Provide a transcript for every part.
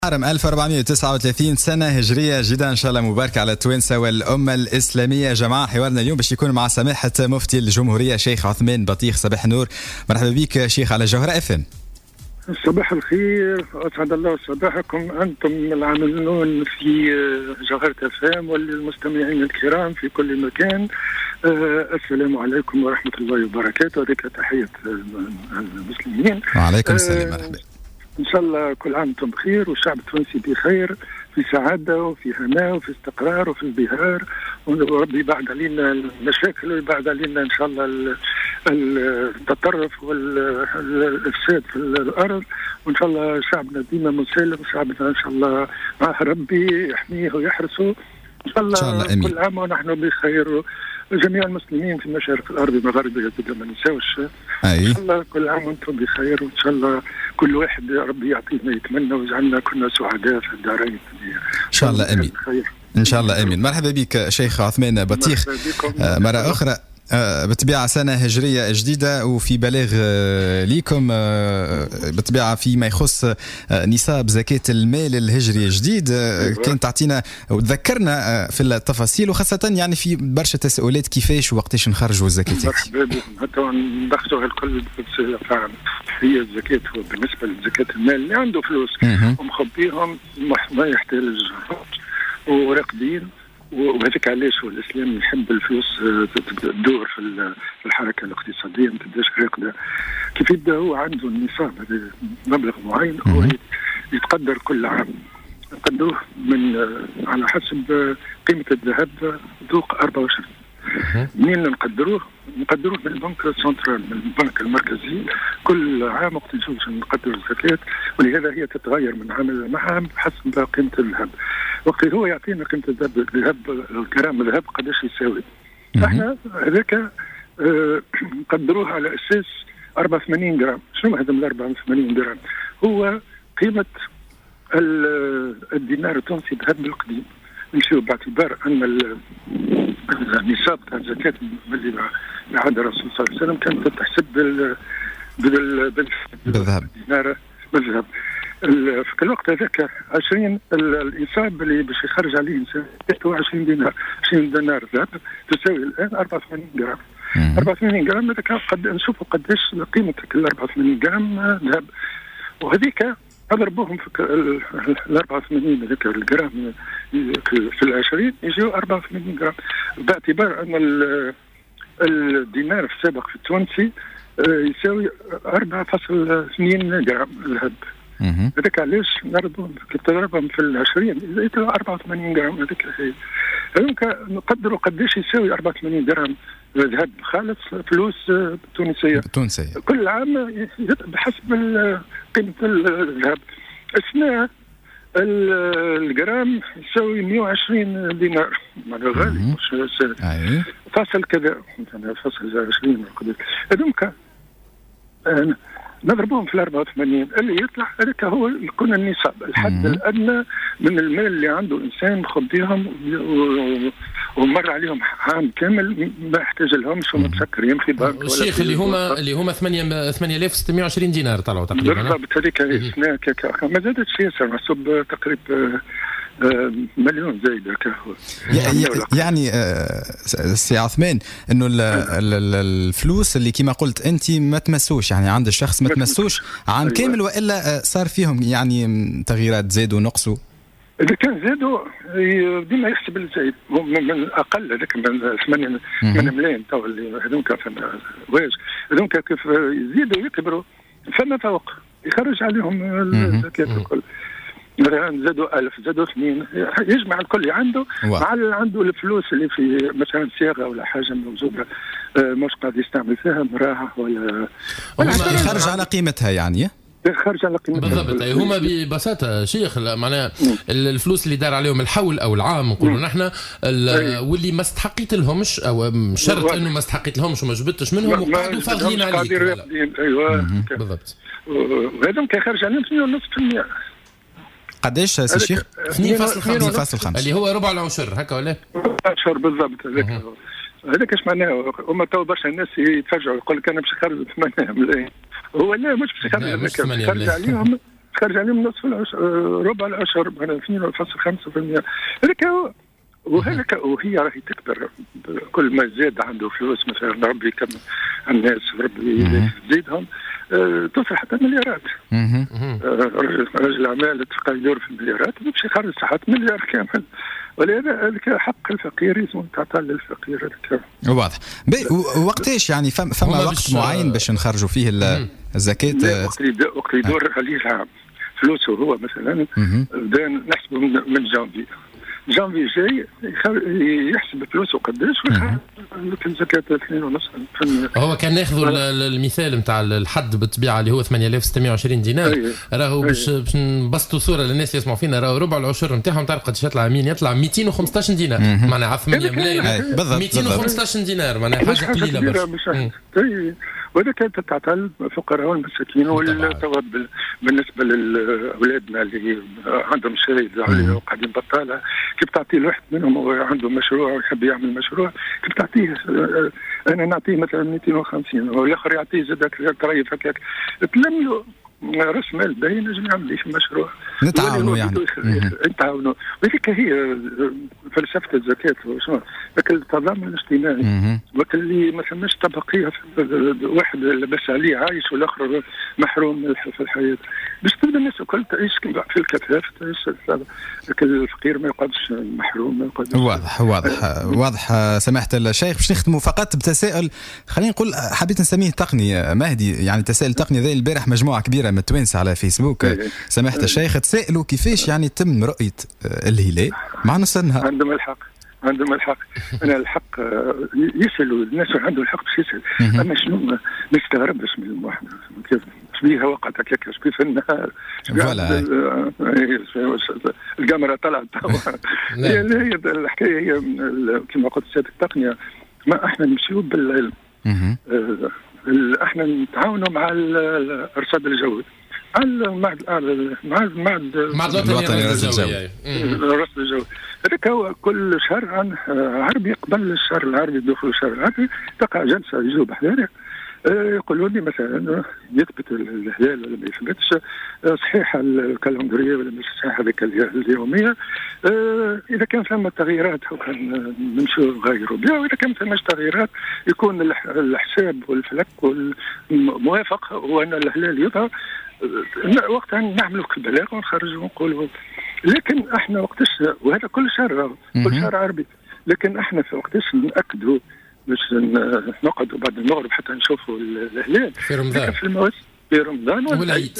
عام 1439 سنة هجرية جديدة إن شاء الله مباركة على التوانسة والأمة الإسلامية. جماعة حوارنا اليوم باش يكون مع سماحة مفتي الجمهورية شيخ عثمان بطيخ. صباح النور، مرحبا بك شيخ على جوهرة FM. صباح الخير، أسعد الله صباحكم أنتم العاملون في جوهرة FM والمستمعين الكرام في كل مكان. السلام عليكم ورحمة الله وبركاته. هذيك تحية المسلمين. وعليكم السلام، مرحبا. إن شاء الله كل عام وأنتم بخير والشعب التونسي بخير، في سعادة وفي هناء وفي استقرار وفي ازدهار، وربي يبعد علينا المشاكل ويبعد علينا إن شاء الله التطرف والإفساد في الأرض، وإن شاء الله شعبنا ديما مسالم، شعبنا إن شاء الله مع ربي يحميه ويحرسه إن شاء الله. كل عام ونحن بخير، جميع المسلمين في مشارق الأرض المغربية ما ننساوش. إن شاء الله كل عام وأنتم بخير، وإن شاء الله كل واحد يا ربي يعطينا يتمنى ويجعلنا كنا سعداء في الدارين. إن شاء الله آمين. إن شاء الله آمين. مرحبا بك شيخ عثمان بطيخ مرة أخرى. بطبيعة سنة هجرية جديدة وفي بلاغ ليكم بطبيعة فيما يخص نصاب زكاة المال الهجري الجديد. كان تعطينا وتذكرنا في التفاصيل، وخاصة يعني في برشا تساؤلات كيفاش ووقتاش نخرجوا الزكاة. مرحبا بكم. حتى ندخلوا الكل فعلا هي الزكاة. بالنسبة لزكاة المال اللي عنده فلوس ومخبيهم ما يحتاج وراقدين، وهذاك علاش هو الاسلام يحب الفلوس تدور في الحركه الاقتصاديه، ما تبداش راقده. كيف يبدا هو عنده النصاب هذا مبلغ معين هو يتقدر كل عام، يقدروه من على حسب قيمه الذهب ذوق 24. منين نقدروه من البنك السنترال، من البنك المركزي. كل عام وقت نشوف نقدر الزكاه، ولهذا هي تتغير من عام لعام حسب قيمه الذهب. وقت هو يعطينا قيمه الذهب الجرام الذهب قداش يساوي، احنا هذاك نقدروه على اساس 84 جرام. شنو هذا من 84 جرام؟ هو قيمه الدينار التونسي ذهب القديم. نمشيو باعتبار ان النصاب تاع الزكاه اللي بعد الرسول صلى الله عليه وسلم كانت تحسب بالذهب، بالذهب. في الوقت هذاك 20 النصاب اللي باش يخرج عليه الانسان 20 دينار. 20 دينار ذهب تساوي الان 84 جرام. 84 جرام هذاك قد نشوفوا قداش قيمه ال 84 جرام ذهب، وهذيك اضربوهم في ال 84 هذاك الجرام في ال 20 يجيو 84 جرام، باعتبار ان الدينار في السابق في التونسي يساوي 4.2 جرام ذهب. هذاك علاش نضربهم تضربهم في ال 20 يطلع 84 جرام. هذاك هذوك نقدروا قداش يساوي 84 جرام ذهب خالص فلوس تونسيه كل عام بحسب قيمه الذهب. السنه الجرام يساوي 120 دينار، معناها غالي مش فاصل كذا، فاصل 20 هذوك نضربوهم في 84 اللي يطلع هذاك هو يكون النصاب، الحد الادنى من المال اللي عنده انسان مخبيهم ومر عليهم عام كامل ما يحتاج لهمش ومتسكر يمشي بنك. الشيخ اللي هما 8620 دينار طلعوا تقريبا. بالضبط هذيك السنه ما زادتش ياسر، محسوب تقريبا مليون زايد كهو. يعني سي عثمان انه الفلوس اللي كما قلت انت ما تمسوش، يعني عند الشخص ما تمسوش عام كامل، والا صار فيهم يعني تغييرات زادوا نقصوا. اذا كان زادوا ديما يحسب الزايد من اقل، هذاك من 8 ملايين تو اللي هذوك واش هذوك كيف يزيدوا يكبروا فما فوق يخرج عليهم الزكاه الكل. مثلا زادوا 1000 زادوا 2 يجمع الكل عنده مع عنده الفلوس اللي في مثلا صياغه ولا حاجه موجوده مش قاعد يستعمل فيها مراها ولا يخرج على قيمتها، يعني خارج على قيمتها بالضبط. هما ببساطه شيخ معناها الفلوس اللي دار عليهم الحول او العام نقولوا نحن واللي ما استحقيت لهمش او شرط انه ما استحقيت لهمش وما جبتش منهم وقعدوا فاضيين عليك. ايوه بالضبط. وهذا كيخرج عليهم 2.5%. قداش سي شيخ؟ 2.5 اللي هو ربع العشر هكا ولا؟ عشر بالضبط. هذاك ايش معناه؟ هما تو برشا الناس يتفاجئوا يقول لك انا باش نخرج 8 ملايين، هو لا مش باش يخرج عليهم خرج عليهم نصف العشر، ربع العشر، 2.5%. هذاك هو. وهي راهي تكبر كل ما زاد عنده فلوس، مثلا ربي يكمل الناس، ربي يزيدهم، توصل حتى مليارات. رجل اعمال تلقى يدور في المليارات باش يخرج صحات مليار كامل. ولهذا حق الفقير لازم تعطى للفقير. واضح. وقتاش يعني فما وقت معين باش نخرجوا فيه الزكاة؟ وقت يدور عليه العام فلوسه هو مثلا، بدا نحسبه من جانفي جاي يحسب فلوسه قداش ويخرج الزكاة 2.5%. هو كان ناخذوا المثال نتاع الحد بالطبيعه اللي هو 8620 دينار. راهو باش نبسطوا صوره للناس يسمعوا فينا، راهو ربع العشر نتاعهم تعرف قداش يطلع؟ مين يطلع 215 دينار، معناها 8 ملايين 215 دينار، معناها حاجه قليله برشا. وهذا كانت تعطى الفقراء والمساكين. بالنسبه لاولادنا اللي عندهم شاهد عليا وقاعدين بطاله، كيف تعطي الواحد منهم عنده مشروع ويحب يعمل مشروع، كيف تعطيه؟ انا نعطيه مثلا 250 والاخر يعطيه زادك طريف هكاك، تلم له راس مال باين نجم يعمل في مشروع. نتعاونوا يعني. نتعاونوا. وهذيك هي فلسفه الزكاه. لكن التضامن الاجتماعي، وقت اللي ما ثماش طبقيه، واحد لاباس عليه عايش والاخر محروم في الحياه، باش تبدا الناس الكل تعيش في الكفاف، تعيش. لكن الفقير ما يقعدش محروم، ما يقعدش. واضح سماحه الشيخ. باش نختموا فقط بتساؤل، خلينا نقول حبيت نسميه تقني مهدي، يعني تساؤل تقني. ذا البارح مجموعه كبيره من التوانسه على فيسبوك سماحه الشيخ تسائلوا كيفاش يعني تم رؤيه الهلال مع نص النهار. عندهم الحق. أنا الحق يسألوا الناس، عنده الحق باش يسأل. أما شنو ما يستغربش من الواحد كيف بيها وقعت هكاك كيف النهار الكاميرا طلعت. هي الحكاية هي كما قلت سيادة التقنية. ما احنا نمشيو بالعلم. احنا نتعاونوا مع الارصاد الجوي، المعهد الوطني للرصد الجوي. هذاك هو كل شهر عربي قبل الشهر العربي، دخول الشهر العربي تقع جلسه يجوا حذاري يقولوا لي مثلا يثبت الهلال ولا ما يثبتش، صحيحه الكالندريه ولا مش صحيحه هذيك اليوميه. اذا كان ثم تغييرات نمشوا نغيروا بها، واذا كان ثماش تغييرات يكون الحساب والفلك والموافق هو ان الهلال يظهر، وقتها نعملوا كالبلاغ ونخرجوا ونقولوا. لكن احنا وقتاش، وهذا كل شهر عربي، لكن احنا في وقتاش ناكدوا باش نقعدوا بعد المغرب حتى نشوفوا الهلال في رمضان، في رمضان والعيد.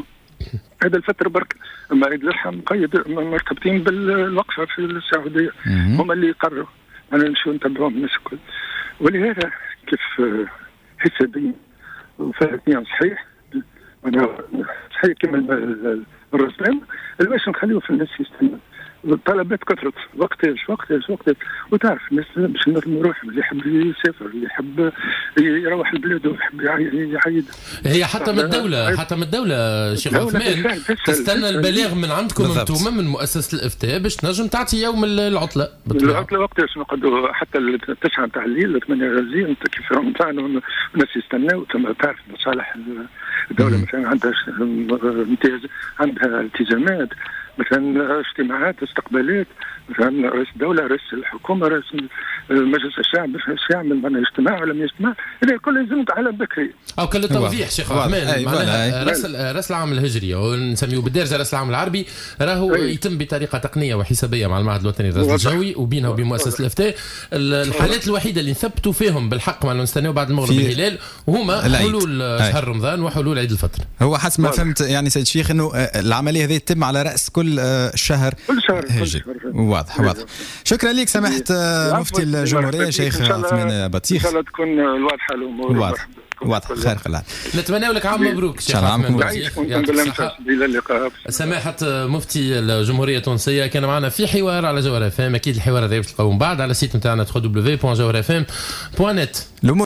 هذا الفترة برك. أما عيد الأضحى مقيد مرتبطين بالوقفة في السعودية، هم اللي يقرروا. أنا نمشي نتبعهم الناس الكل. ولهذا كيف حسابيا وفلكيا صحيح، أنا صحيح كما الرسلان باش نخليه في الناس يستمر. الطلبات كثرت وقتاش وتعرف الناس باش نروح، اللي يحب يسافر، اللي يحب يروح البلاد ويحب يعيد. هي حتى من الدولة شيخ عثمان تستنى البلاغ من عندكم انتم من مؤسسة الإفتاء باش تنجم تعطي يوم العطلة. العطلة وقتاش نقعدوا حتى 9 تاع الليل 8 الليل كيف رمضان والناس يستناو. ثم تعرف مصالح الدولة مثلا عندها امتياز، عندها التزامات، مثلا اجتماعات استقبالات، مثلا رئيس الدولة، رئيس الحكومة، رئيس مجلس الشعب باش يعمل معنا اجتماع ولا ما اجتماع، هذا كله لازم على بكري. او كل توضيح شيخ عثمان، معناها راس العام الهجري ونسميه بالدارجه راس العام العربي راهو يتم بطريقه تقنيه وحسابيه مع المعهد الوطني للرصد الجوي وبينها وبين مؤسسه الافتاء. الحالات الوحيده اللي نثبتوا فيهم بالحق ما نستناو بعد المغرب الهلال وهما حلول شهر رمضان وحلول عيد الفطر. هو حسب ما فهمت يعني سيد الشيخ انه العمليه هذه تتم على راس كل شهر هجري. واضح. شكرا لك سماحه مفتي الجمهوريه شيخ عثمان بطيخ. ان شاء الله تكون واضحه الامور. واضح. خير خلال. نتمنى لك عام مبروك شيخ عثمان بطيخ. الى اللقاء. سماحه مفتي الجمهوريه التونسيه كان معنا في حوار على جوهر FM. اكيد الحوار هذا تلقاوه من بعد على السيت نتاعنا www.jawharfm.net.